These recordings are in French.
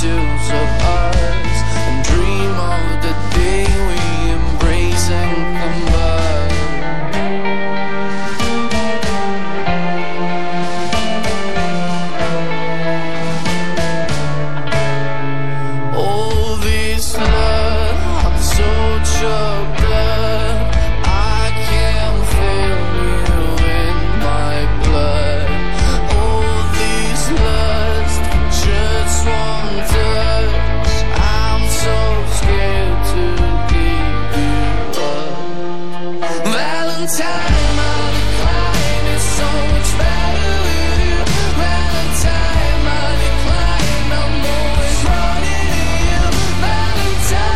pursuits of us and dream of the day we embrace and combine. All this love, I'm so choked up, I can feel you in my blood. All this lust, just one touch, I'm so scared to give you up. Valentine, my decline is so much better with you. Valentine, my decline, I'm always running to you. Valentine,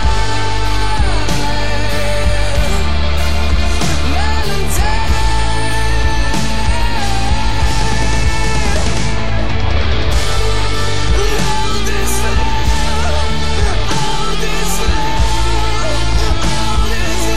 Valentine. All this love, all this love, all this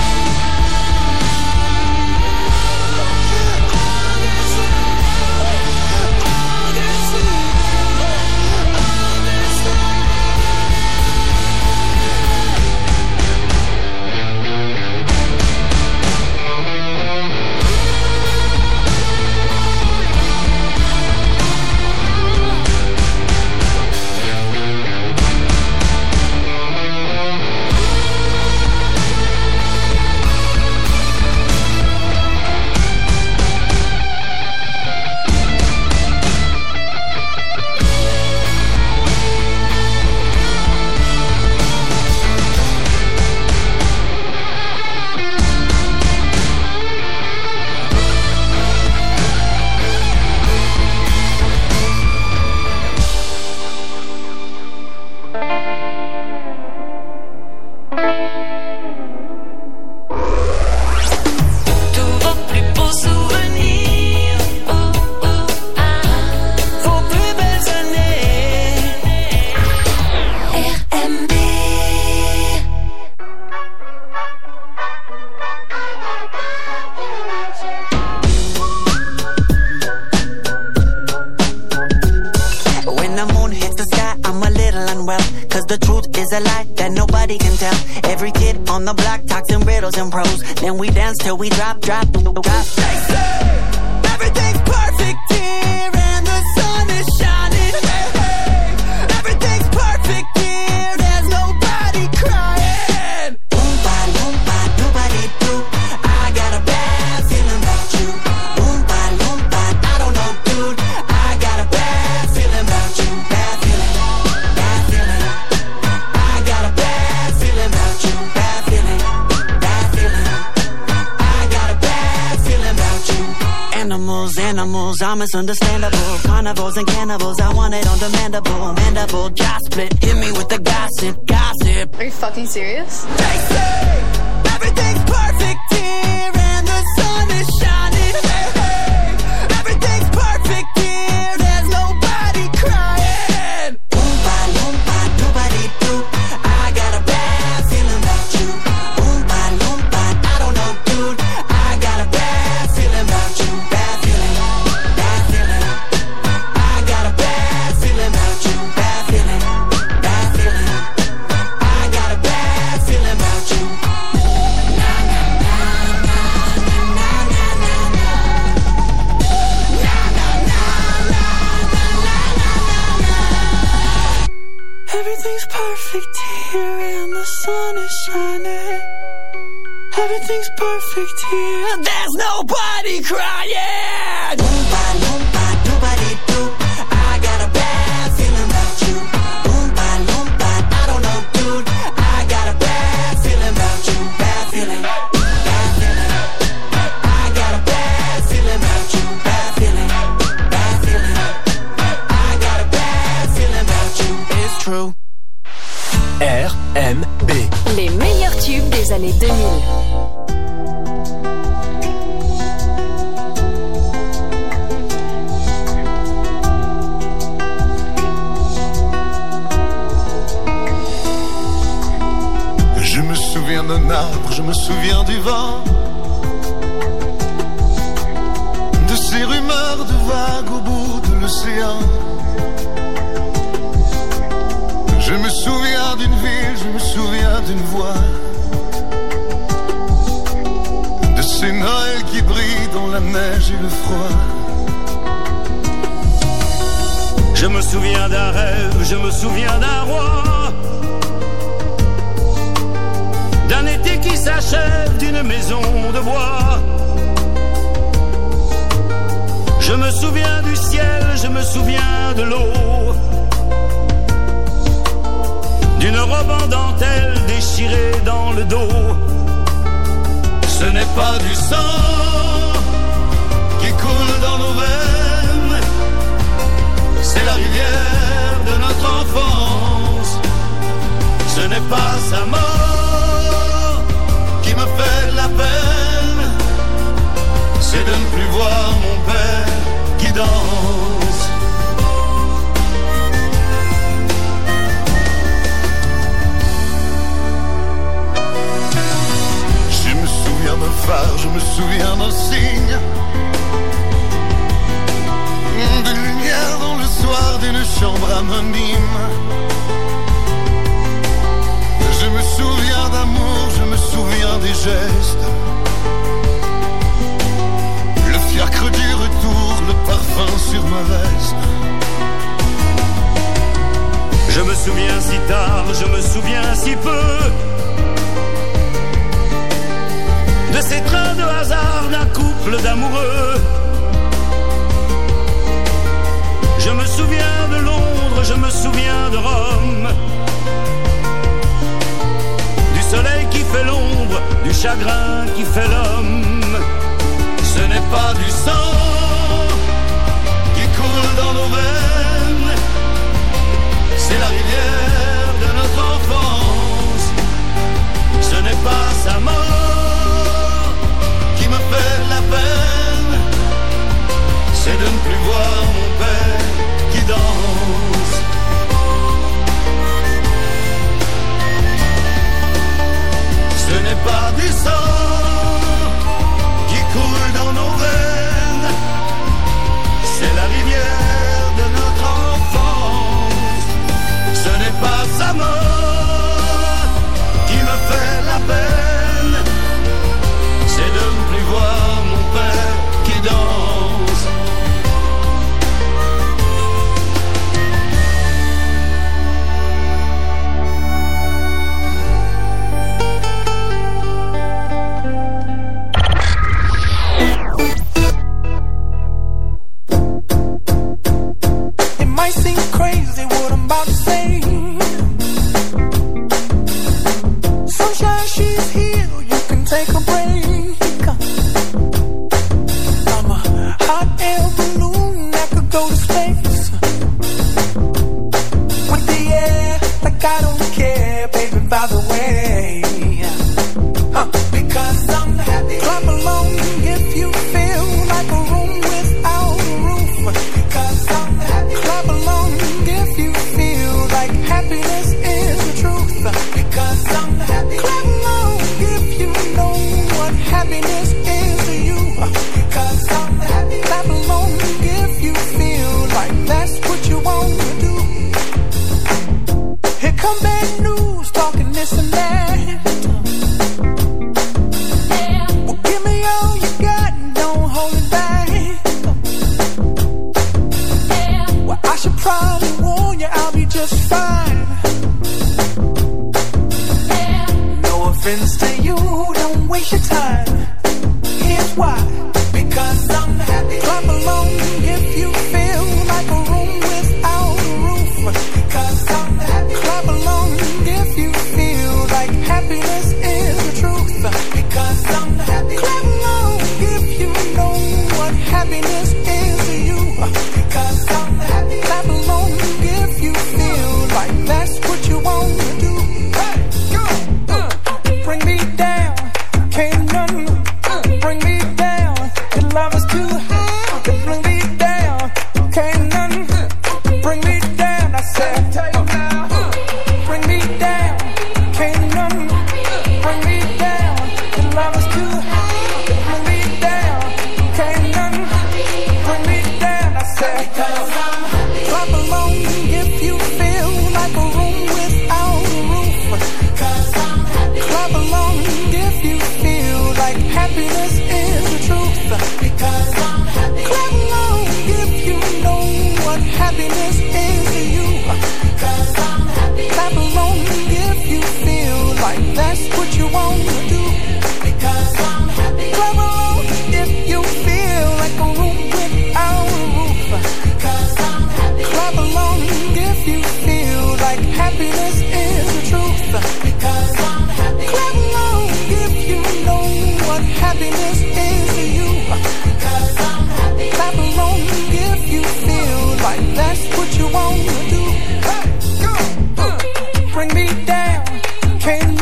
When the moon hits the sky, I'm a little unwell, cause the truth is a lie that nobody can tell. Every kid on the block talks in riddles and prose, then we dance till we drop. They say everything's perfect here and the sun is shining. Hey, hey. Everything's perfect here, there's nobody crying. Boom, ba, doobity doo. I got a bad feeling about you. Boom, ba, I don't know, dude. I got a bad feeling about you. Bad feeling, bad feeling. I got a bad feeling about you. Bad feeling, bad feeling. I got a bad feeling about you. Animals are misunderstandable. Carnivores and cannibals, I want it on demandable. Mandible, jaw split, hit me with the gossip. Are you fucking serious? They say everything's perfect here and the sun is shining. Hey, hey. Everything's perfect here, there's nobody crying. Boom, ba, doobity doo. I got a bad feeling about you. Boom, ba, I don't know, dude. I got a bad feeling about you. Bad feeling, bad feeling. I got a bad feeling about you. Bad feeling, bad feeling. I got a bad feeling about you. Everything's perfect here and the sun is shining. Everything's perfect here, there's nobody crying. Boom, ba, doobity doo. I got a bad feeling about you. Boom, ba, I don't know, dude. I got a bad feeling about you. Bad feeling, bad feeling. I got a bad feeling about you. Bad feeling, bad feeling. I got a bad feeling about you. It's true. RMB. Les meilleurs tubes des années 2000. Je me souviens d'un arbre, je me souviens du vent, de ces rumeurs de vagues au bout de l'océan. Je me souviens d'une ville, je me souviens d'une voix, de ces Noëls qui brillent dans la neige et le froid. Je me souviens d'un rêve, je me souviens d'un roi, d'un été qui s'achève, d'une maison de bois. Je me souviens du ciel, je me souviens de l'eau, d'une robe en dentelle déchirée dans le dos. Ce n'est pas du sang qui coule dans nos veines, c'est la rivière de notre enfance. Ce n'est pas sa mort qui me fait de la peine, c'est de ne plus voir mon père qui danse. Je me souviens d'un phare, je me souviens d'un signe, de lumière dans le soir d'une chambre anonyme. Je me souviens d'amour, je me souviens des gestes, le fiacre du retour, le parfum sur ma veste. Je me souviens si tard, je me souviens si peu, de ces trains de hasard d'un couple d'amoureux. Je me souviens de Londres, je me souviens de Rome, du soleil qui fait l'ombre, du chagrin qui fait l'homme. Ce n'est pas du sang qui coule dans nos veines, c'est la rivière de notre enfance. Ce n'est pas sa mort qui me fait de la peine, c'est de ne plus voir mon père qui danse. Ce n'est pas du sang qui coule dans nos veines, c'est la rivière de notre enfance. Ce n'est pas sa mort qui me fait la peine, c'est de ne plus voir mon père qui danse. It might seem crazy what I'm about to say. Sunshine, she's here, you can take a break. I'm a hot air balloon that could go to space, with the air like I don't care, baby, by the way. Because I'm happy. Clap along if you feel like a room without a roof. Because I'm happy. Clap along if you feel like happiness is the truth. Because I'm happy. Clap along if you know what happiness is to you. Because I'm happy. Clap along if you feel like that's what you want to do. Here come bad news, talking this and that. Well, give me all you got and don't hold it back. Well, I should probably warn you, I'll be just fine. No offense to you, don't waste your time. Here's why. Because I'm happy. Clap along if you feel like a room without a roof. Because I'm happy. Clap along if you feel like happiness is the truth. Because I'm happy. Clap along if you know what happiness is to you. Because I'm happy. Clap along if you feel like that's what you want to do. Hey, go. Bring me down, can't none bring me down. Your love is too high, bring me down.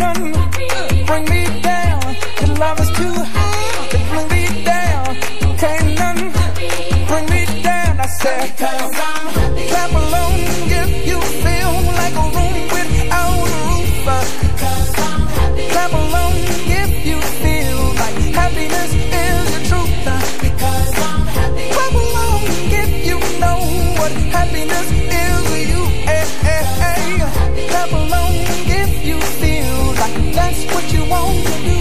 none bring me down. Your love is too high to bring me down. Can't none bring me down. I said, clap along if you feel like a room without a roof. Clap along if you feel like happiness is the truth. Clap along if you know what happiness is to you. Clap along if you feel like that's what you want to do.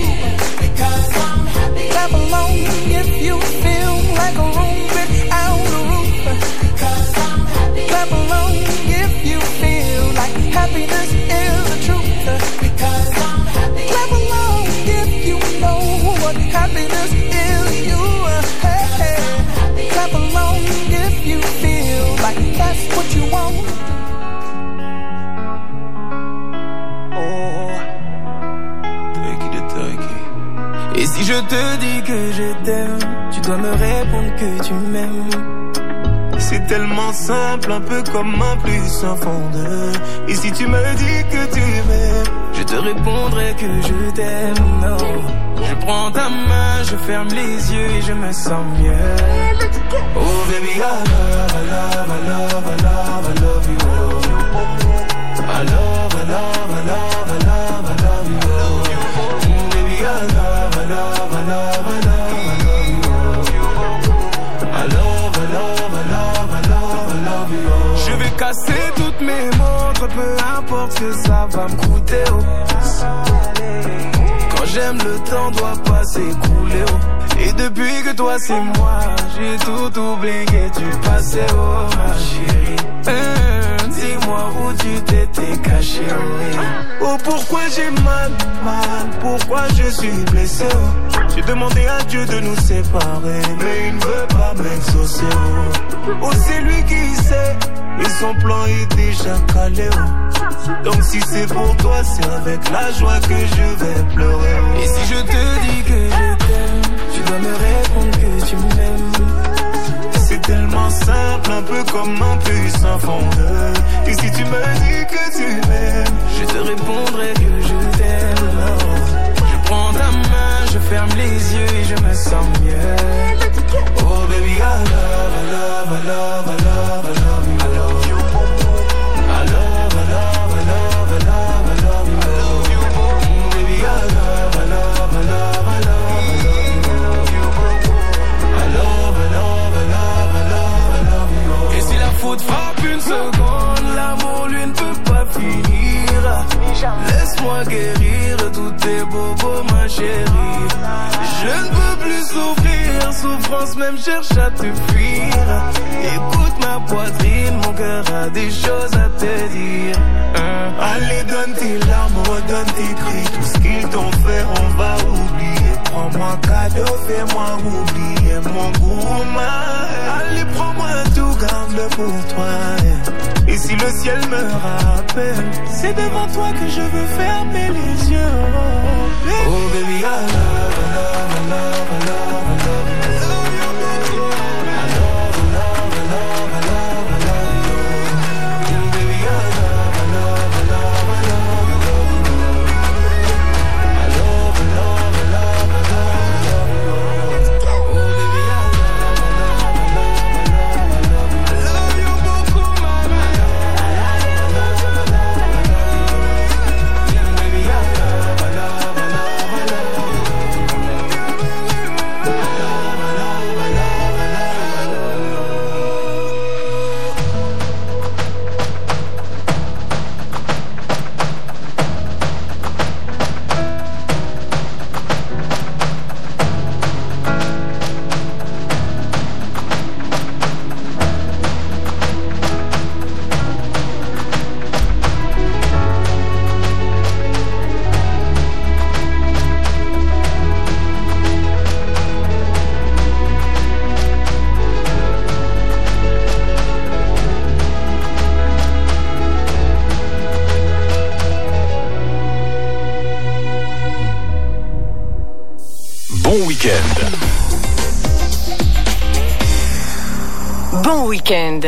Clap along if you feel like a room without a roof. Clap along if you feel like happiness is the truth. Clap along if you know what happiness is to you. Clap along if you feel like that's what you want. Et si je te dis que je t'aime, tu dois me répondre que tu m'aimes. C'est tellement simple, un peu comme un plus un fond de. Et si tu me dis que tu m'aimes, je te répondrai que je t'aime. Non. Je prends ta main, je ferme les yeux et je me sens mieux. Oh baby, I love, I love, I love, I love, I love you. I love, I love, I love, I love, I love you. Baby, I love, I love, I love, I love, I love you. I love, I love, I love, I love, I love you. Je vais casser toutes mes montres, peu importe ce que ça va me coûter. Oh. Quand j'aime, le temps doit pas s'écouler. Oh. Et depuis que toi c'est moi, j'ai tout oublié du passé. Oh ma chérie, dis-moi où tu t'étais caché. Oh pourquoi j'ai mal, pourquoi je suis blessé. J'ai demandé à Dieu de nous séparer, mais il ne veut pas m'exaucer. Oh c'est lui qui sait, et son plan est déjà calé. Donc si c'est pour toi, c'est avec la joie que je vais pleurer. Et si je te dis que je t'aime, tu dois me répondre que tu m'aimes. C'est tellement simple, un peu comme un puissant fondeur. Et si tu me dis que tu m'aimes, je te répondrai que je t'aime. Je prends ta main, je ferme les yeux et je me sens mieux. Oh baby, I love, I love, I love, I love, I love you. I love you. I love, I love, I love, I love, I love you. Baby, I love, I love, I love, I love, I love you. I love, I love, I love, I love, I love you. Et si la faute frappe une seconde, l'amour lui ne peut pas finir. Laisse-moi guérir tous tes bobos, ma chérie. Je ne peux plus souffrir, souffrance même cherche à te fuir. Écoute ma poitrine, mon cœur a des choses à te dire. Allez donne tes larmes, redonne tes cris. Tout ce qu'ils t'ont fait, on va oublier. Prends-moi cadeau, fais-moi oublier mon gourmand. Allez prends-moi tout, garde-le pour toi. Et si le ciel me rappelle, c'est devant toi que je veux fermer les yeux. Oh baby, I love, I love, I love, I love, I love you. I love, I love, I love, I love, I love you. Baby, I love, I love, I love, I love, I love you. I love, I love, I love, I love, I love you. Oh baby, I love, I love, I love, I love, I love you. I love you beaucoup, mama. I love, I love, I love, I love you. Baby, I love, I love, I love, I love you. Bon week-end. Bon week-end.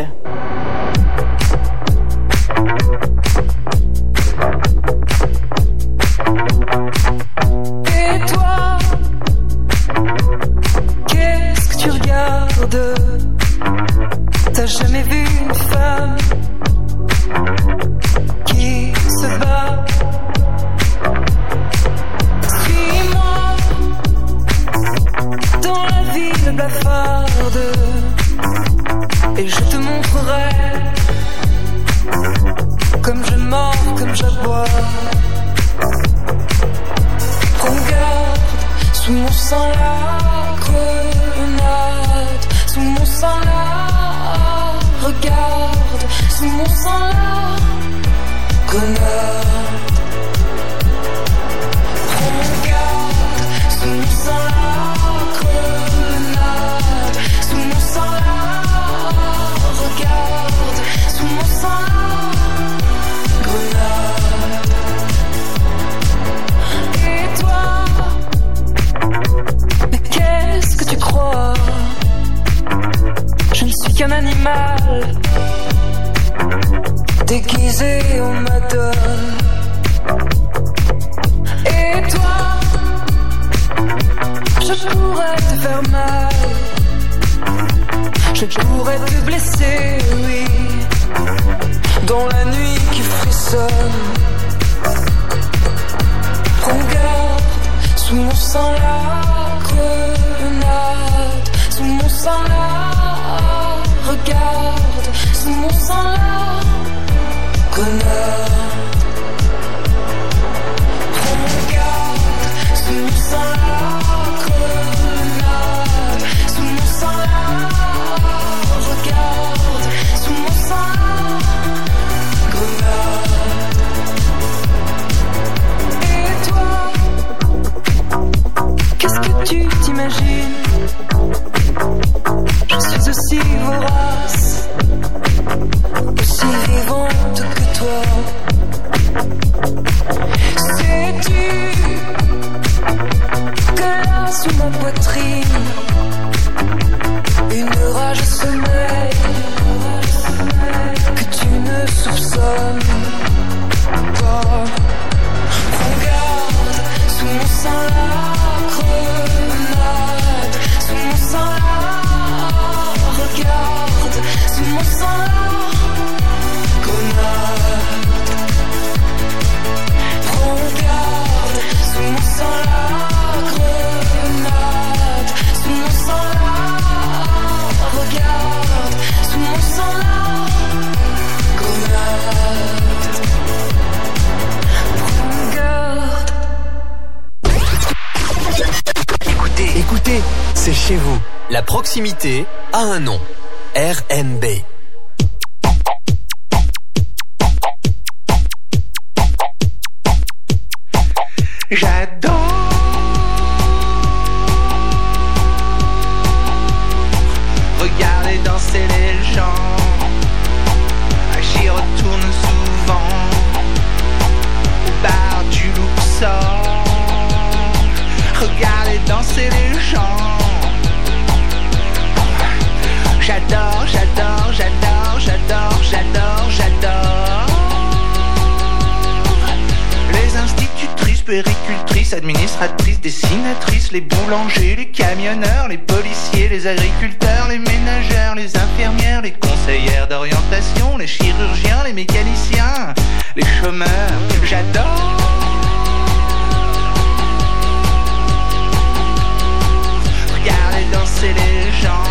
sang-là, regarde, sous mon sang-là, connard. Regarde, sous mon sang-là, grenade, sous mon sang-là, regarde, sous mon sang-là, grenade. Et toi, mais qu'est-ce que tu crois? Je ne suis qu'un animal déguisé en madone. Et toi, je pourrais te faire mal, je pourrais te blesser, oui, dans la nuit qui frissonne. Regarde, sous mon sang la grenade, sous mon sang la, regarde, sous mon sang la grenade. Sous mon sang la grenade, sous mon sang la, regarde, sous mon sang la grenade. Et toi, qu'est-ce que tu t'imagines? Je suis aussi vorace, aussi vivante que toi. Sais-tu que là sous ma poitrine, une rage sommeille que tu ne soupçonnes pas. Regarde, sous mon sang la grenade, sous mon sang la, regarde, sous mon sang la grenade. Regarde, sous mon sang la grenade, sous mon sang la, regarde, sous mon sang la grenade. Regarde. Écoutez, c'est chez vous. La proximité a un nom. RMB. J'adore regarder danser les gens. J'y retourne souvent au bar du Luxor. Regarder danser les gens. J'adore, j'adore, j'adore, j'adore, j'adore, j'adore. Les institutrices, puéricultrices, administratrices, dessinatrices, les boulangers, les camionneurs, les policiers, les agriculteurs, les ménagères, les infirmières, les conseillères d'orientation, les chirurgiens, les mécaniciens, les chômeurs. J'adore. Regardez danser les gens.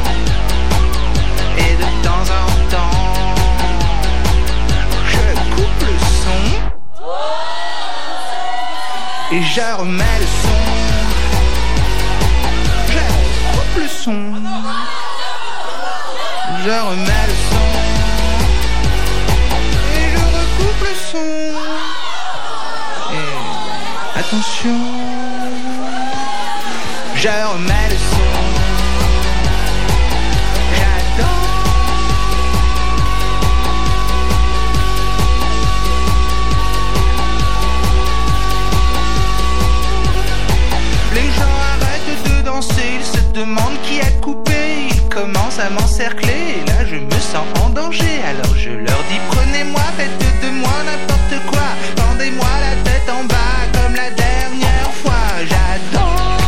Et de temps en temps, je coupe le son et je remets le son. Je coupe le son, je remets le son et je recoupe le son. Et attention, je remets le son. Ils se demandent qui a coupé, ils commencent à m'encercler. Et là je me sens en danger, alors je leur dis prenez-moi, faites de moi n'importe quoi. Pendez-moi la tête en bas comme la dernière fois. J'adore.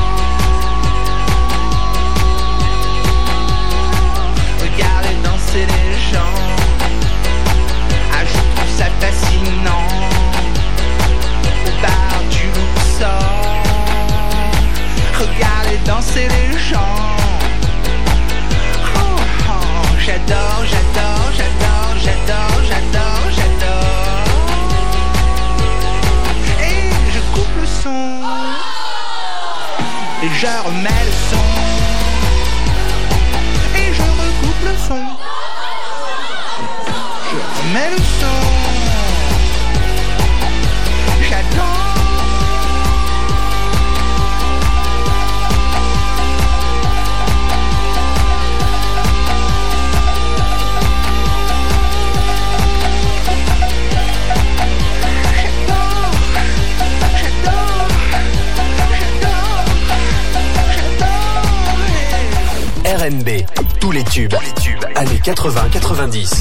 Regardez danser les gens. Ah, je trouve ça fascinant. Au bar du Luxor. Regardez danser les gens. Oh, oh, j'adore, j'adore, j'adore, j'adore, j'adore, j'adore. Et je coupe le son et je remets le son. Et son. Je remets le son. J'adore. RNB, tous les tubes, années 80-90.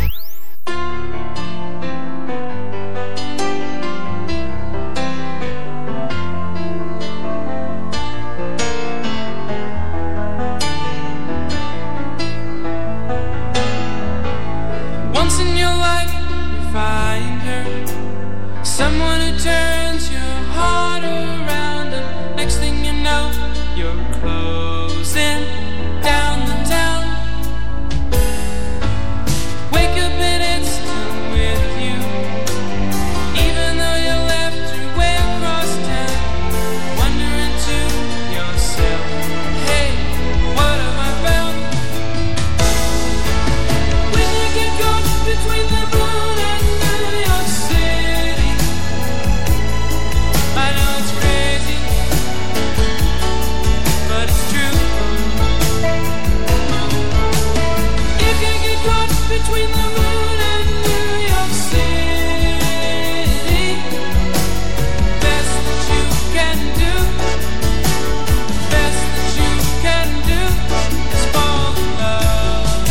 Once in your life you find her, someone who turns your heart around, and next thing you know you're closing down the town. Wake up and it's still with you, even though you left her way across town. Wondering to yourself, hey, what have I found? When you get caught between the moon and New York City, I know it's crazy, but it's true. If you get caught between the moon and New York City, best that you can do, best that you can do is fall in love.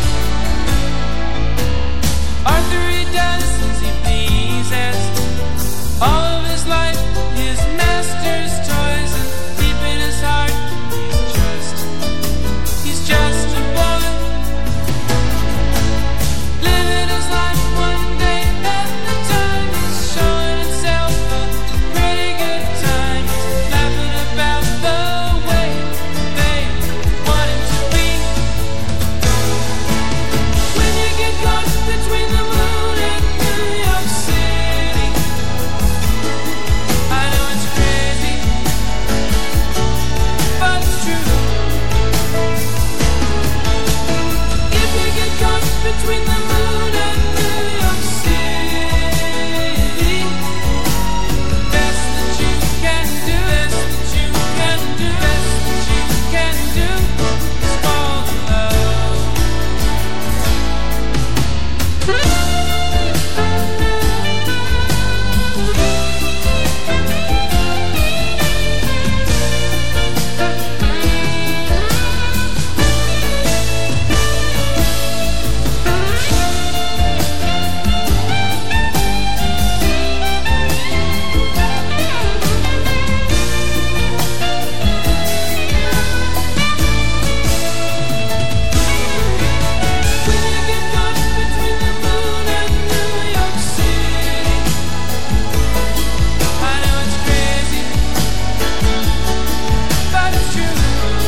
Arthur, he does as he pleases, all of his life his master's toys, and deep in his heart he's just a boy, living his life one day at a time. He's showing himself a pretty good time, laughing about the way they want him to be. When you get caught between the moon and New York City, I know it's crazy, but it's true. If you get caught between the moon and New York City, best that you can do, best that you can do, best that you can do is fall in love. When you get caught between the moon and New York City, I know it's crazy, but it's true.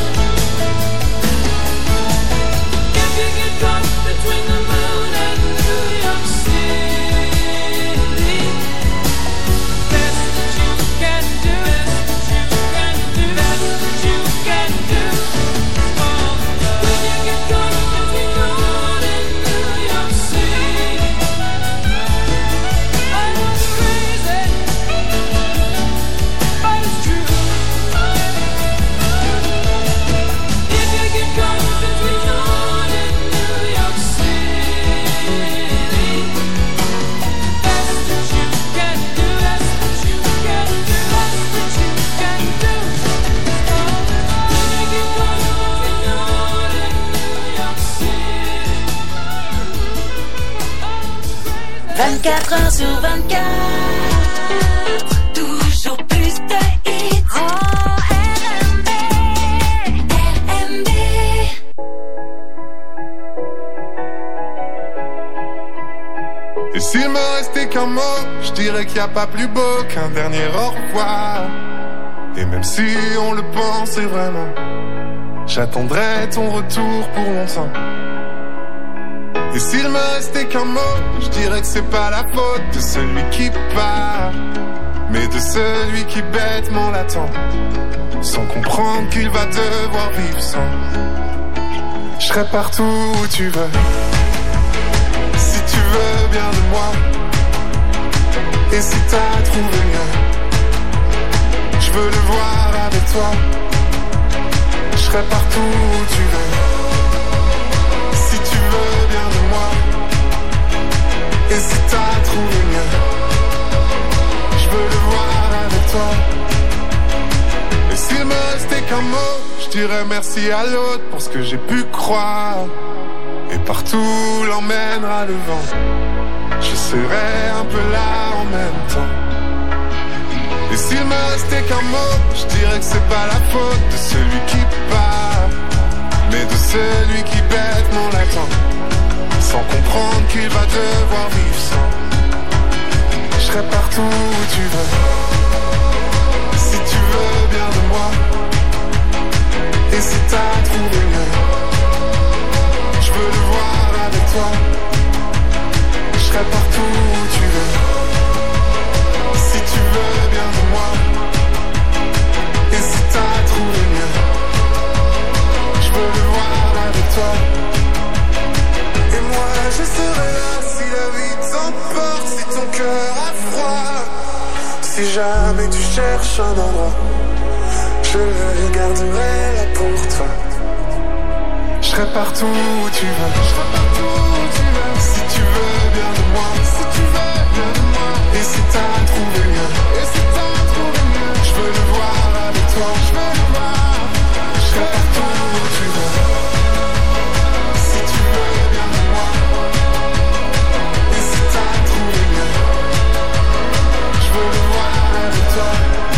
If you get caught between the moon and New York City, best that you can do, best that you can do, best that you can do is fall in love. When you get caught between the moon and New York City, I know it's crazy, but it's true. If you get caught between the moon and New York City, best that you can do, best that you can do, best that you can do is fall in love. When you get caught between the moon and New York City, 24 heures sur 24, toujours plus de hits. Oh, RNB, RNB. Et s'il me restait qu'un mot, je dirais qu'il n'y a pas plus beau qu'un dernier au revoir. Et même si on le pensait vraiment, j'attendrai ton retour pour longtemps. Et s'il me restait qu'un mot, je dirais que c'est pas la faute de celui qui part, mais de celui qui bêtement l'attend, sans comprendre qu'il va devoir vivre sans. Je serai partout où tu veux. Si tu veux bien de moi. Et si t'as trouvé mieux, je veux le voir avec toi. Je serai partout où tu veux. Si tu veux bien de moi. Et si t'as trouvé mieux, je veux le voir avec toi. Et s'il me restait qu'un mot, je dirais merci à l'autre pour ce que j'ai pu croire. Et partout l'emmènera le vent. Je serai un peu là en même temps. Et s'il me restait qu'un mot, je dirais que c'est pas la faute de celui qui part, mais de celui qui bête mon latin, sans comprendre qu'il va devoir vivre sans. Je serai partout où tu veux. Si tu veux bien de moi. Et si t'as trouvé mieux, je veux le voir avec toi. Je serai partout où tu veux. Si tu veux bien de moi. Et si t'as trouvé mieux, je veux le voir avec toi. Et moi je serai là si la vie t'emporte, si ton cœur a froid. Si jamais tu cherches un endroit, je le garderai là pour toi. Je serai partout où tu veux. Je serai partout où tu veux. Si tu veux bien de moi. Si tu veux bien de moi. Et si t'as trouvé mieux. Et si t'as trouvé mieux. Je veux le voir avec toi. Je veux le voir. Je serai partout où tu veux. Si tu veux bien de moi. Et si t'as trouvé mieux. Je veux le voir avec toi.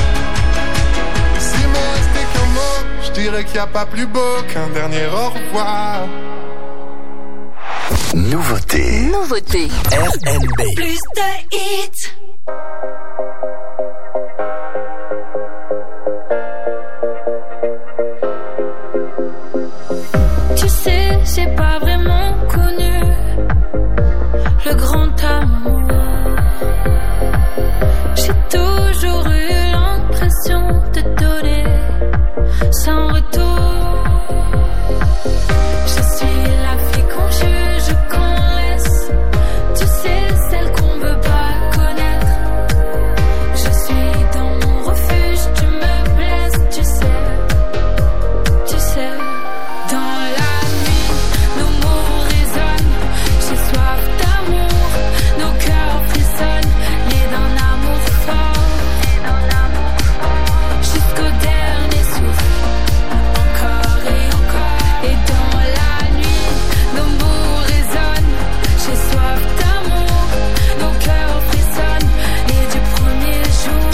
Et s'il me restait qu'un mot, je dirais qu'il n'y a pas plus beau qu'un dernier au revoir. Nouveauté. RNB. Plus de hits. Tu sais, j'ai pas vraiment connu le grand amour. J'ai toujours eu l'impression de donner sans retour. Je suis la fille qu'on juge, qu'on laisse. Tu sais, celle qu'on veut pas connaître. Je suis dans mon refuge, tu me blesses, tu sais. Dans la nuit, nos mots résonnent. J'ai soif d'amour, nos cœurs frissonnent. Liés d'un amour fort, jusqu'au dernier souffle. Encore et encore. Et dans la nuit, nos mots résonnent. J'ai soif d'amour, nos cœurs frissonnent. Et du premier jour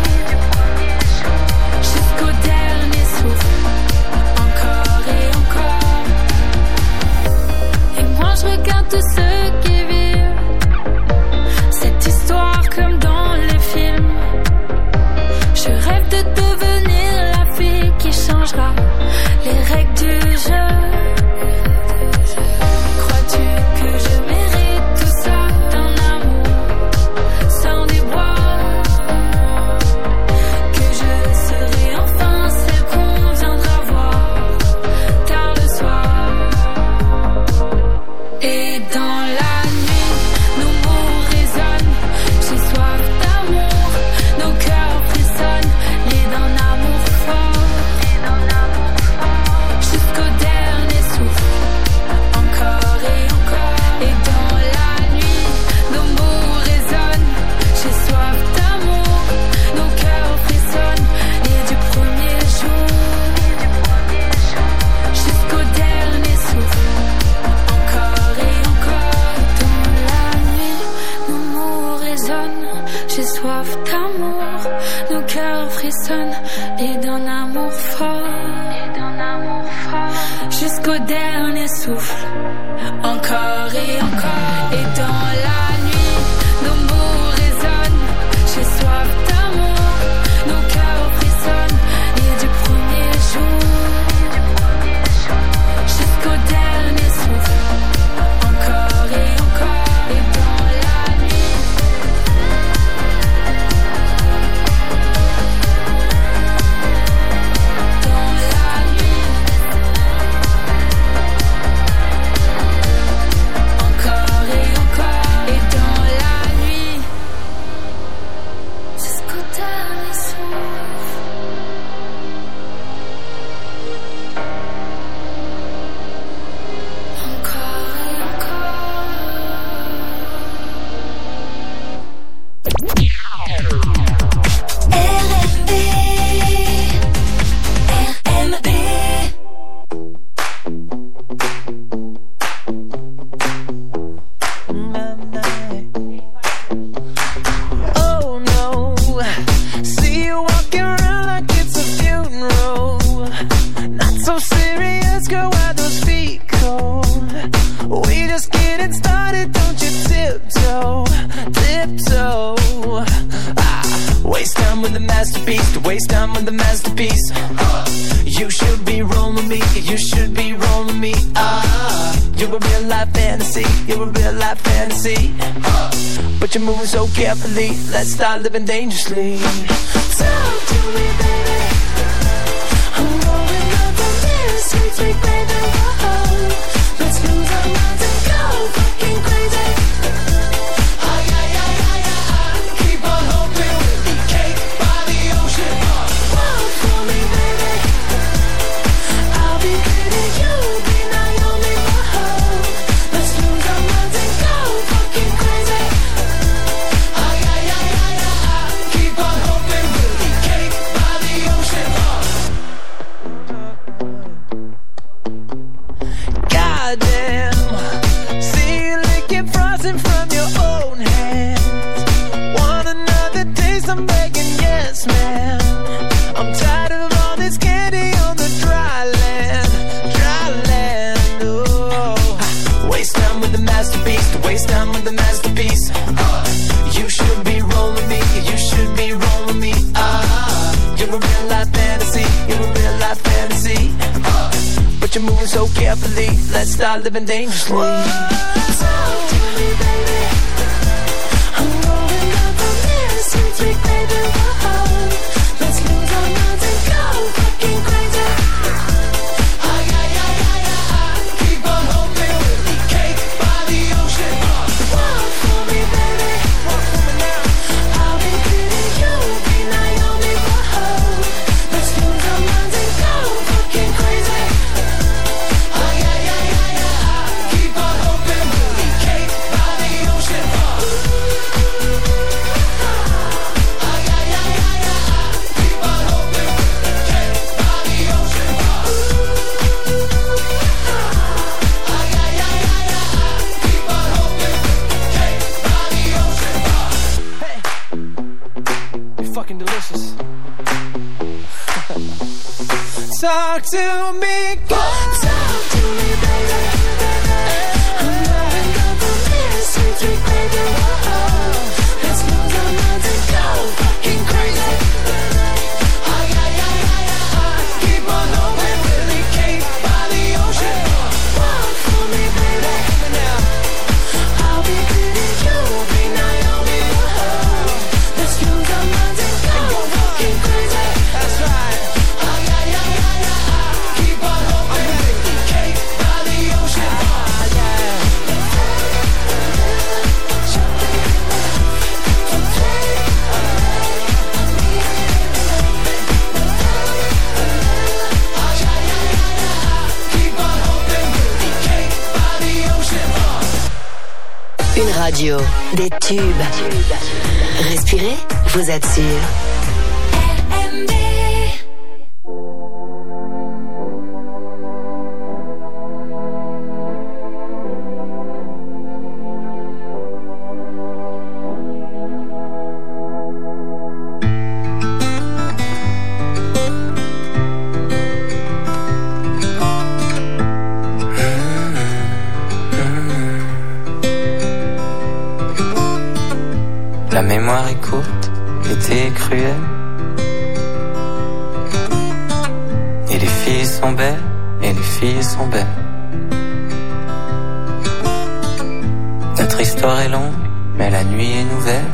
jusqu'au dernier souffle. Encore et encore. Et moi je regarde tous ceux qui vivent cette histoire comme dans les films. Je rêve de devenir la fille qui changera les règles du jeu. Crois-tu que je mérite tout ça d'un amour sans déboire? Que je serai enfin celle qu'on viendra voir tard le soir. Et dans la nuit, nos mots résonnent. J'ai soif d'amour, nos cœurs frissonnent. Liés d'un amour fort, jusqu'au dernier souffle. Encore et encore. Et dans la nuit, nos mots résonnent. J'ai soif d'amour, nos cœurs frissonnent. Et du premier jour jusqu'au dernier souffle. Encore et encore. Dans la nuit, nos mots résonnent. J'ai soif d'amour, nos cœurs frissonnent. Et d'un amour fort, jusqu'au dernier souffle. Encore et encore. Et dans la nuit, nos mots résonnent. J'ai soif d'amour, nos cœurs frissonnent. Et du premier jour jusqu'au dernier souffle. Encore et encore. Et dans la nuit, dans la nuit, with the masterpiece, to waste time with the masterpiece. You should be rolling me, you should be rolling me. You're a real life fantasy, you're a real life fantasy. But you're moving so carefully, let's start living dangerously. Talk to me, baby. I'm rolling up on this sweet, sweet baby. Whoa. Let's lose our minds and go fucking crazy. Keep on hoping we'll be cake by the ocean. Walk for me, baby. I'll be pretty, you'll be Naomi. Whoa. Let's lose our minds and go fucking crazy. Keep on hoping we'll be cake by the ocean. Goddamn, see you licking frosting from your own hands. Want another taste? I'm begging, yes, man. I'm tired of all this candy on the dry land, dry land. Oh, waste time with the masterpiece, to waste time with the masterpiece. You should be rolling me, you should be rolling me. You're a real life fantasy, you're a real life fantasy. But you're moving so carefully, let's start living dangerously. Talk to me, baby. I'm rolling up on this sweet, sweet baby. Whoa. Let's lose our minds and go fucking crazy. Keep on hoping we'll be cake by the ocean. Walk for me, baby. Walk for me now. I'll be pretty, you'll be Naomi. Whoa. Let's lose our minds and go fucking crazy. Keep on hoping we'll be cake by the ocean. Keep on hoping we'll be cake by the ocean. Keep on hoping we'll be cake by the ocean. Hey, you're fucking delicious. Talk to me, talk to me, baby. I'm rolling up on this sweet, sweet baby. Whoa. Let's lose our minds and go fucking crazy. Keep on hoping we'll be cake by the ocean. Walk for me, baby. I'll be pretty, you'll be Naomi. Whoa. Let's lose our minds and go fucking crazy. That's right. Keep on hoping we'll be cake by the ocean. Keep on hoping we'll be cake by the ocean. Une radio, des tubes. Respirez, vous êtes sûr. La mémoire est courte, l'été est cruel. Et les filles sont belles, et les filles sont belles. Notre histoire est longue, mais la nuit est nouvelle.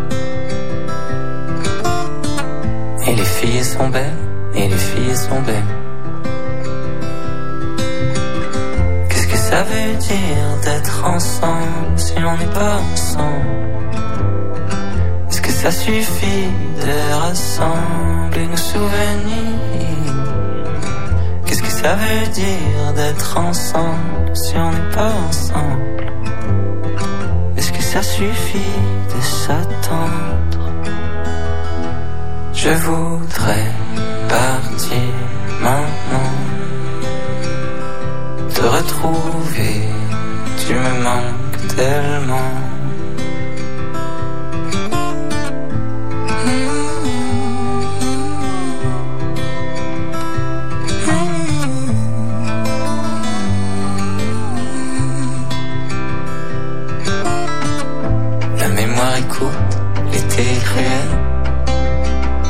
Et les filles sont belles, et les filles sont belles. Qu'est-ce que ça veut dire d'être ensemble si on n'est pas ensemble? Est-ce que ça suffit de rassembler nos souvenirs? Qu'est-ce que ça veut dire d'être ensemble si on n'est pas ensemble? Est-ce que ça suffit de s'attendre? Je voudrais partir maintenant, te retrouver, tu me manques tellement. La mémoire est courte, l'été est cruel.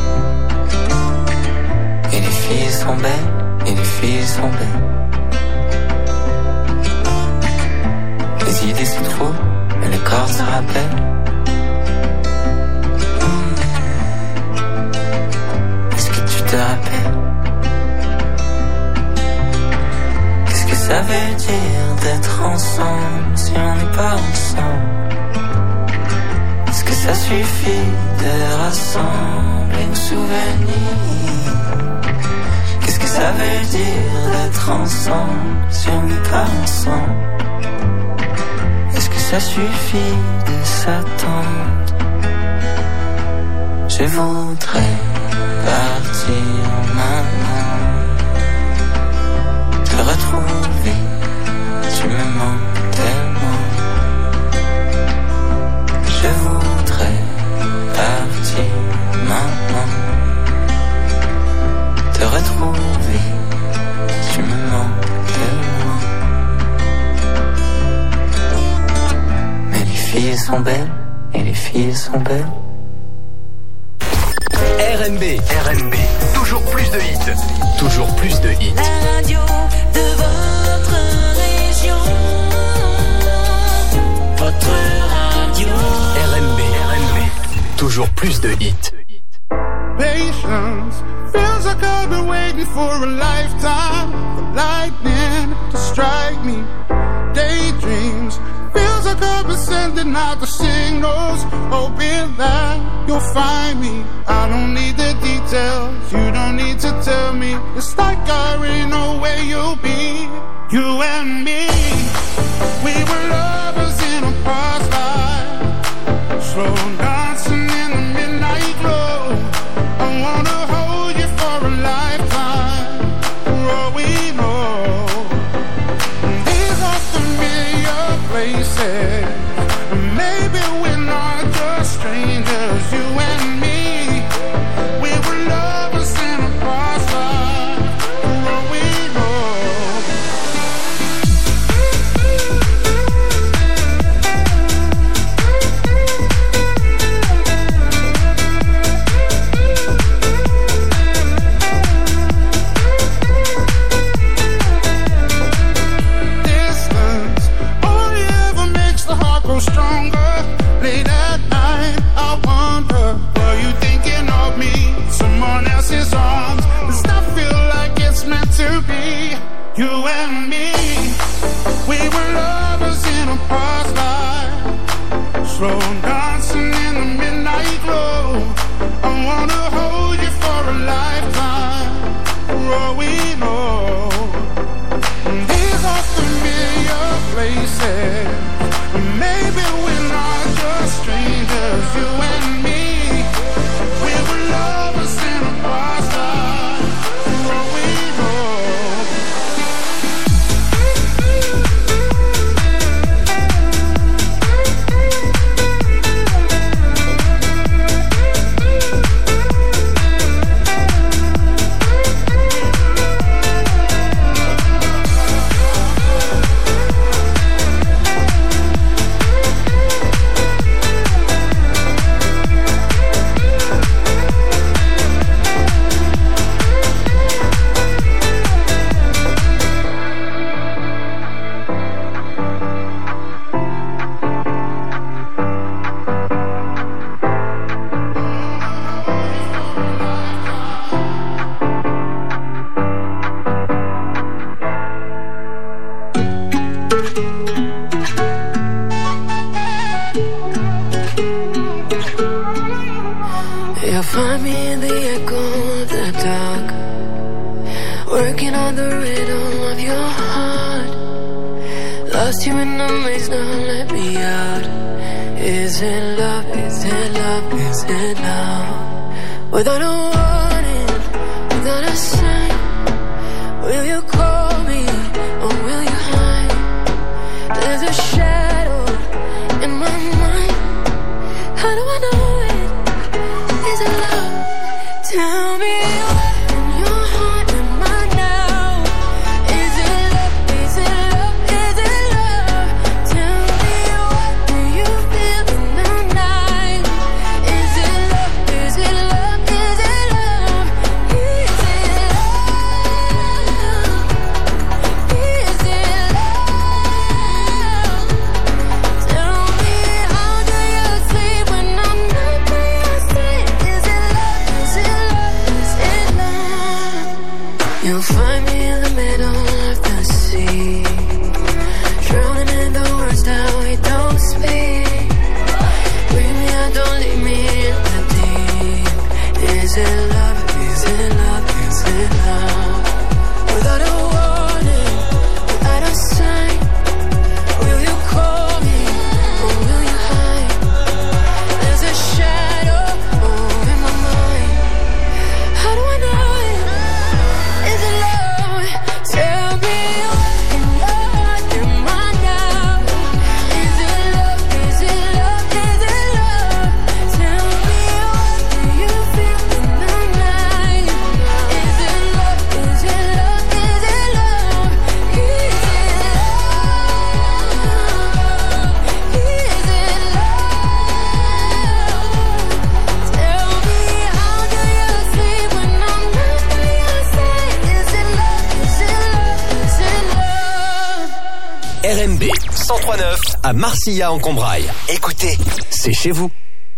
sont belles et les filles sont belles. Les idées c'est trop et les corps se rappellent. Est-ce que tu te rappelles? Qu'est-ce que ça veut dire d'être ensemble si on n'est pas ensemble? Est-ce que ça suffit de rassembler nos souvenirs? Qu'est-ce que ça veut dire d'être ensemble si on n'est pas ensemble? Est-ce que ça suffit de s'attendre? Je voudrais partir maintenant, te retrouver, tu me manques tellement. Je voudrais partir maintenant, te retrouver, tu me manques tellement. Mais les filles sont belles, et les filles sont belles. RNB, toujours plus de hits, toujours plus de hits. La radio de votre région, votre radio. RNB, toujours plus de hits. Patience feels like I've been waiting for a lifetime for lightning to strike me. Daydreams feels like I've been sending out the signals, hoping that you'll find me. I don't need the details, you don't need to tell me. It's like I already know where you'll be. You and me, we were lovers in a past life, slow dancing in the midnight glow. I wanna hold you for a lifetime, for all we know. These are familiar places, maybe we're not just strangers. You and me, we were lovers in a past life, for all we know. Distance only ever makes the heart grow stronger. Late at night, I wonder, were you thinking of me? Someone else's arms. Does that feel like it's meant to be? You and me, we were lovers in a past life, slow dancing in the midnight glow. I wanna hold you for a lifetime, for all we know. These are familiar places, maybe we're not just strangers. You and me, we were lovers in a past life, for all we know. You'll find me in the echo of the dark, working on the rhythm of your heart. Lost you in the maze, now let me out. Is it love, is it love, is it love? Without a warning, without a sign, will you call me or will you hide? There's a shadow in my mind, how do I know it? Is it love? Tell me what's in your heart and mine now. Is it love? Is it love? Is it love? Tell me what do you feel in the night? Is it love? Is it love? Is it love? Is it love? You'll find me in the middle of the sea, drowning in the words that we don't speak. Bring me out, don't leave me in the deep. Is it love? Is it love? Is it love? Without a warning, without a sign, will you call me or will you hide? There's a shadow over my mind. How do I know it? Is it love? Tell me what in mind now. Is it love? Is it love? Is it love? Tell me what do you feel in the night? Is it love? Is it love? Is it love? Is it love? Is it love? Tell me how do you sleep when I'm not by your side? Is it love? Is it love? Is it love? RMB 103.9 à Marcilla en Combraille. Écoutez, c'est chez vous.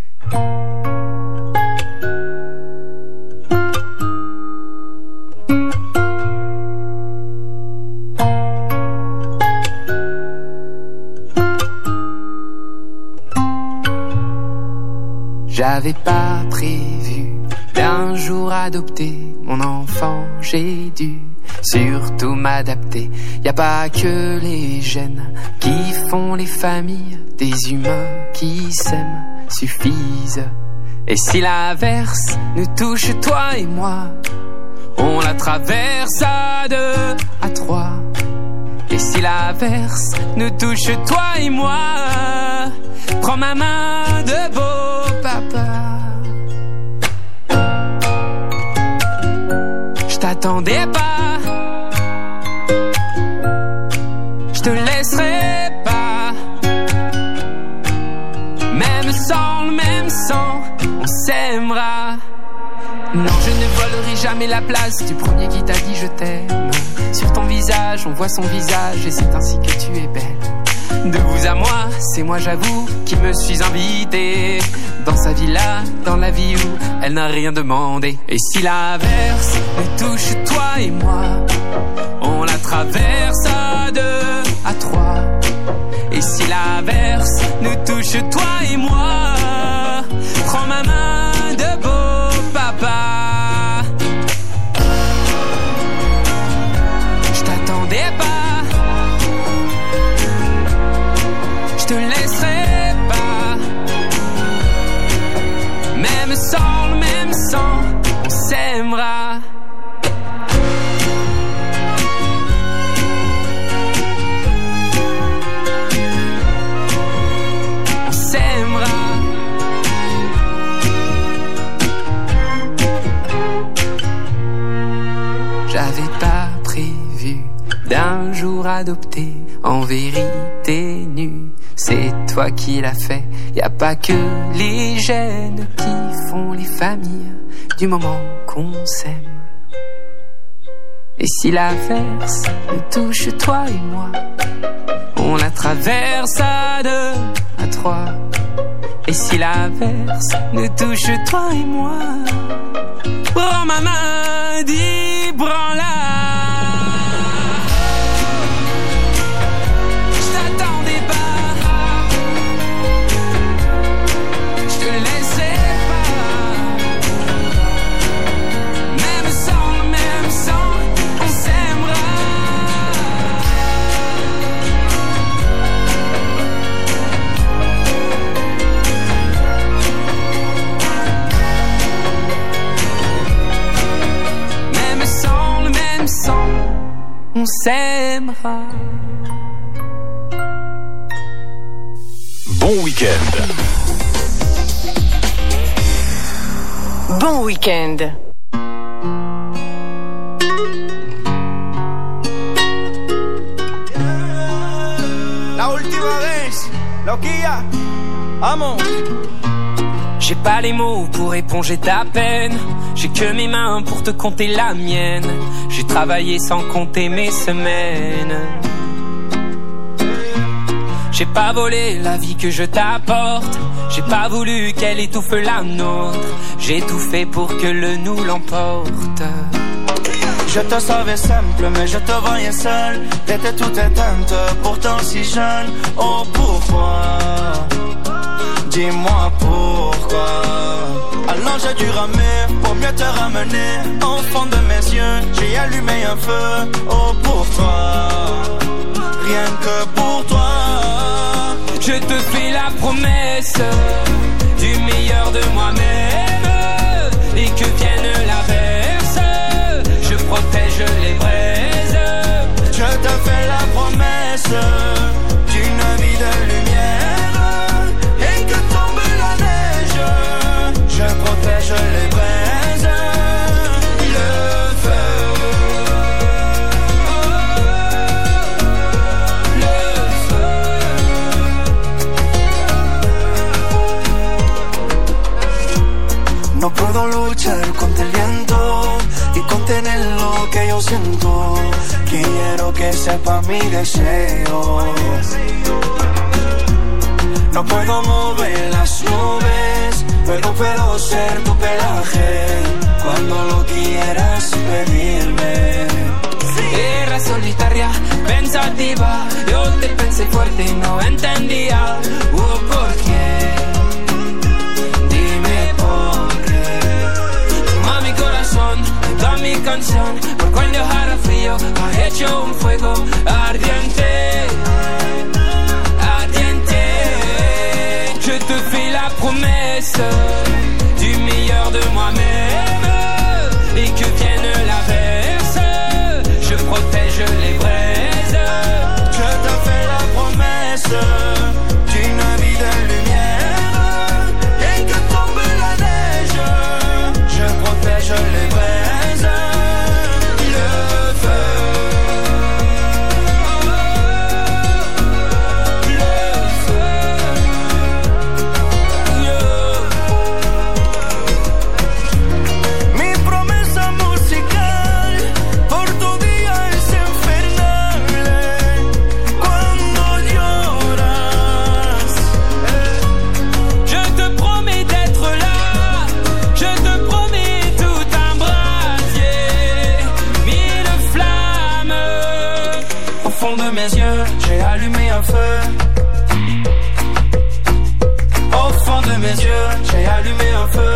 J'avais pas prévu d'un jour adopter mon enfant, j'ai dû surtout m'adapter. Y a pas que les gènes qui font les familles, des humains qui s'aiment suffisent. Et si l'averse nous touche, toi et moi, on la traverse à 2, à 3. Et si l'averse nous touche, toi et moi, prends ma main de beau papa. Je t'attendais pas, je te laisserai pas. Même sans le même sang, on s'aimera. Non, je ne volerai jamais la place du premier qui t'a dit je t'aime. Sur ton visage, on voit son visage et c'est ainsi que tu es belle. De vous à moi, c'est moi j'avoue qui me suis invité dans sa villa, dans la vie où elle n'a rien demandé. Et si l'averse nous touche, toi et moi, on la traverse à 2, à 3. Et si l'averse nous touche, toi et moi, prends ma main de beau papa. Je t'attendais pas, je te laisserai pas. Même sans le même sang, on s'aimera. On s'aimera. J'avais pas prévu d'un jour adopter en vérité nue. C'est toi qui l'as fait. Y a pas que les gènes qui font les familles du moment qu'on s'aime. Et si l'averse nous touche, toi et moi, on la traverse à 2, à 3. Et si l'averse nous touche, toi et moi, prends ma main, dis prends-la. On s'aimera. Bon week-end. Bon week-end. La última vez, loquilla, vamos. J'ai pas les mots pour éponger ta peine. J'ai que mes mains pour te compter la mienne. J'ai travaillé sans compter mes semaines. J'ai pas volé la vie que je t'apporte. J'ai pas voulu qu'elle étouffe la nôtre. J'ai tout fait pour que le nous l'emporte. Je te savais simple, mais je te voyais seul. T'étais toute éteinte, pourtant si jeune. Oh pourquoi? Dis-moi pourquoi. Alors j'ai dû ramer pour mieux te ramener. Au fond de mes yeux, j'ai allumé un feu. Oh pour toi, rien que pour toi. Je te fais la promesse du meilleur de moi-même. Et que vienne l'averse, je protège les braises. Je te fais la promesse d'une vie de lumière. Et que tombe la neige, je protège les braises. Le feu, le feu. No puedo luchar contra el viento y contener lo que yo siento. Quiero que sepa mi deseo. No puedo mover las nubes, pero puedo ser tu pelaje cuando lo quieras pedirme. Era solitaria, pensativa, yo te pensé fuerte y no entendía. ¿Por qué? Toda mi canción, por cuando hará frío, ha hecho un fuego ardiente, ardiente. Je te fais la promesse du meilleur de moi-même. Et que vienne l'averse, je protège les braises. Je te fais la promesse d'une vie de lumière. Et que tombe la neige, je protège les braises. J'ai allumé un feu. Au fond de mes yeux, j'ai allumé un feu.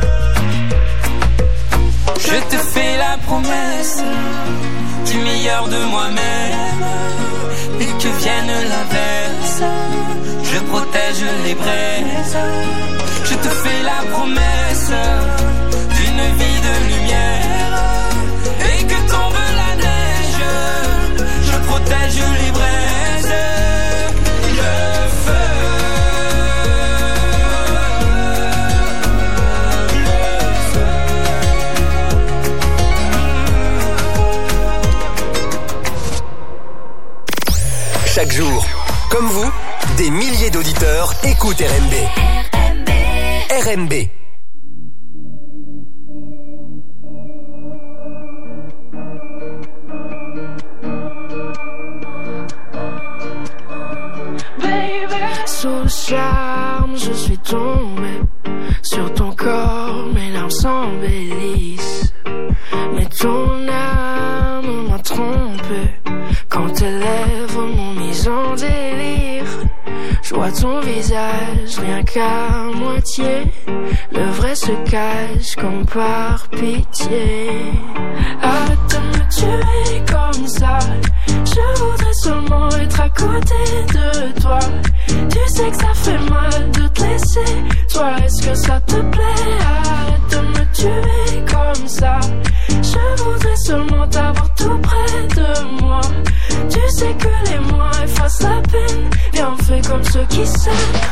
Je te fais la promesse du meilleur de moi-même. Et que vienne l'averse, je protège les braises. Je te fais la promesse d'une vie de lumière. Et que tombe la neige, je protège les braises. Le feu, le feu. Chaque jour, comme vous, des milliers d'auditeurs écoutent RMB. RMB. Sous le charme, je suis tombé sur ton corps, mes larmes s'embellissent. Mais ton âme m'a trompé quand tes lèvres m'ont mis en délire. Je vois ton visage rien qu'à moitié, le vrai se cache comme par pitié. Arrête de me tuer comme ça, je voudrais seulement être à côté de toi. Tu sais que ça fait mal de te laisser, toi est-ce que ça te plaît? Arrête de me tuer comme ça, je voudrais seulement t'avoir tout près de moi. Tu sais que les mois effacent la peine, viens on fait comme ceux qui s'aiment.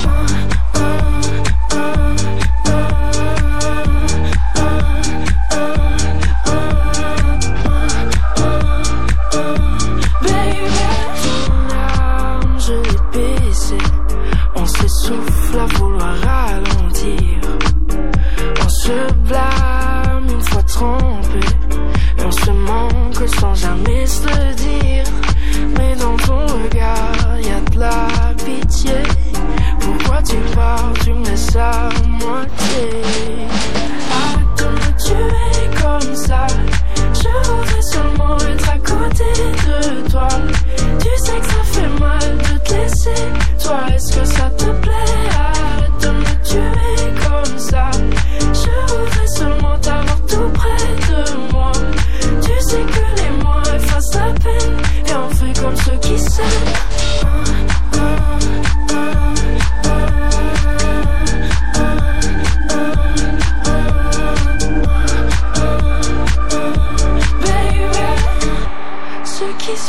Souffle à vouloir ralentir. On se blâme une fois trompé, et on se manque sans jamais se le dire. Mais dans ton regard y'a de la pitié. Pourquoi tu pars, tu me laisses à moitié? Arrête de me tuer comme ça, je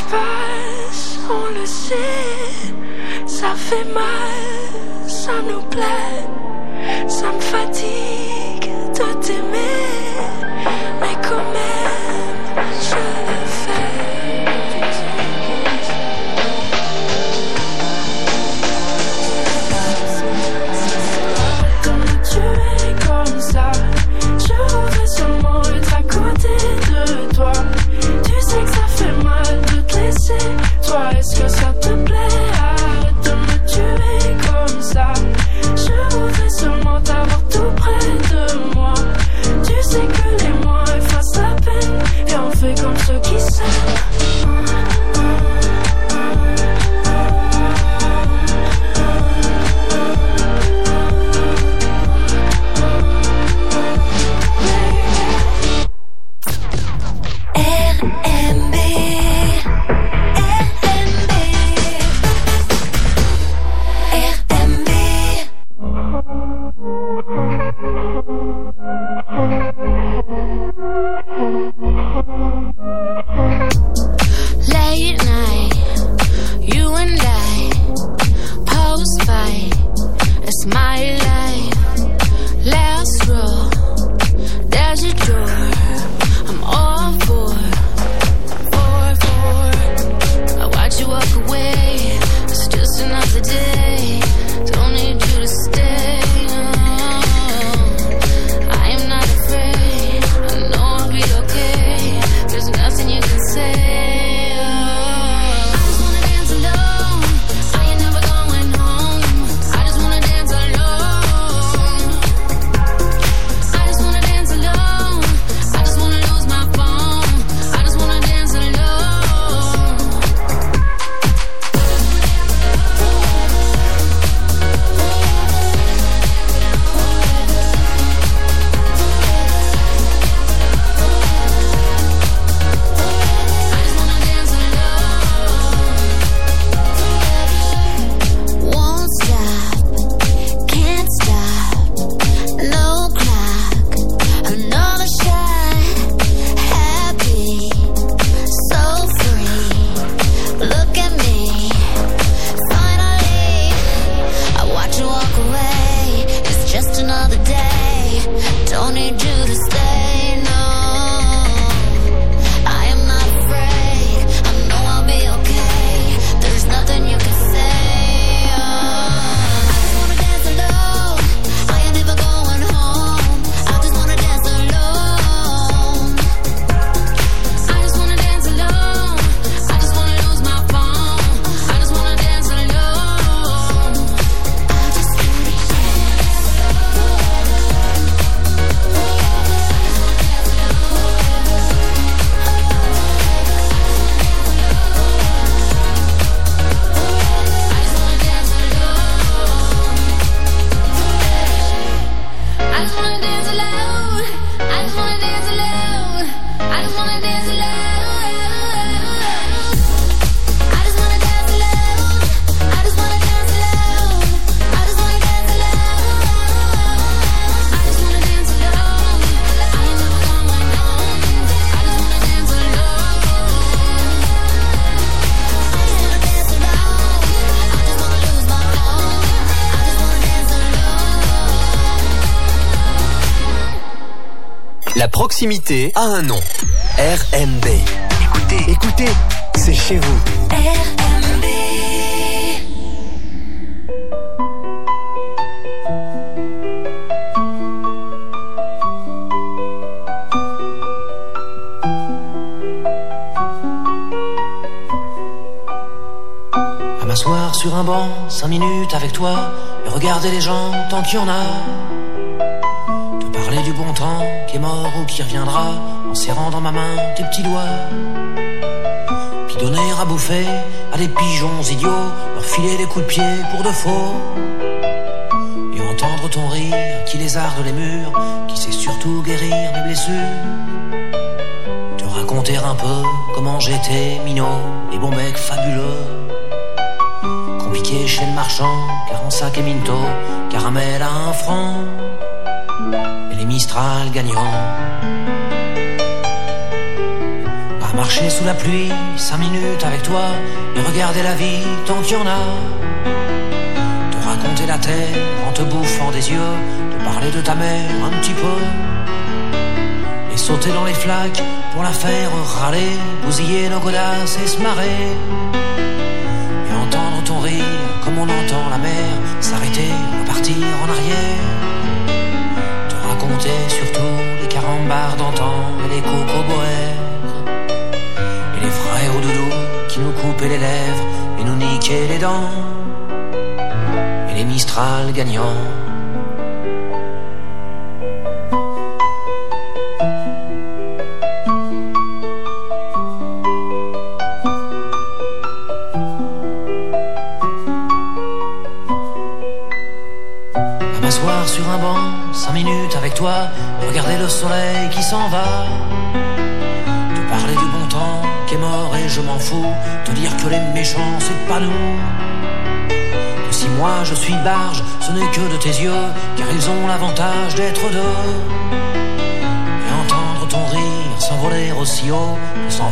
passe, on le sait. Ça fait mal, ça nous plaît. Ça me fatigue de t'aimer, mais quand même, je le fais. Comme tu es comme ça, je voudrais seulement être à côté de toi. Tu sais que ça fait mal de te laisser. Toi, est-ce que ça te plaît? Arrête de me tuer comme ça. Je voudrais seulement t'avoir tout près de moi. Tu sais que les mois effacent la peine. Et on fait comme ceux qui s'aiment. La proximité a un nom. RMB. Écoutez, c'est chez vous. RMB. À m'asseoir sur un banc, 5 minutes avec toi, et regarder les gens tant qu'il y en a. Parler du bon temps qui est mort ou qui reviendra, en serrant dans ma main tes petits doigts. Puis donner à bouffer à des pigeons idiots, leur filer des coups de pied pour de faux. Et entendre ton rire qui lézarde les murs, qui sait surtout guérir mes blessures. Te raconter un peu comment j'étais minot, les bons becs fabuleux. Compliqué chez le marchand, 45 et minto, caramel à 1 franc. Et les Mistral gagnants. À marcher marcher sous la pluie 5 minutes avec toi et regarder la vie tant qu'il y en a. Te raconter la terre en te bouffant des yeux, te parler de ta mère un petit peu, et sauter dans les flaques pour la faire râler, bousiller nos godasses et se marrer, et entendre ton rire comme on entend la mer s'arrêter, repartir en arrière. Te raconter surtout les carambars d'antan et les cocoboères, et les frères au doudou qui nous coupaient les lèvres et nous niquaient les dents, et les Mistral gagnants. M'asseoir sur un banc 5 minutes avec toi, regarder le soleil qui s'en va, te parler du bon temps qui est mort et je m'en fous, te dire que les méchants c'est pas nous, que si moi je suis barge ce n'est que de tes yeux, car ils ont l'avantage d'être deux, et entendre ton rire s'envoler aussi haut que s'envole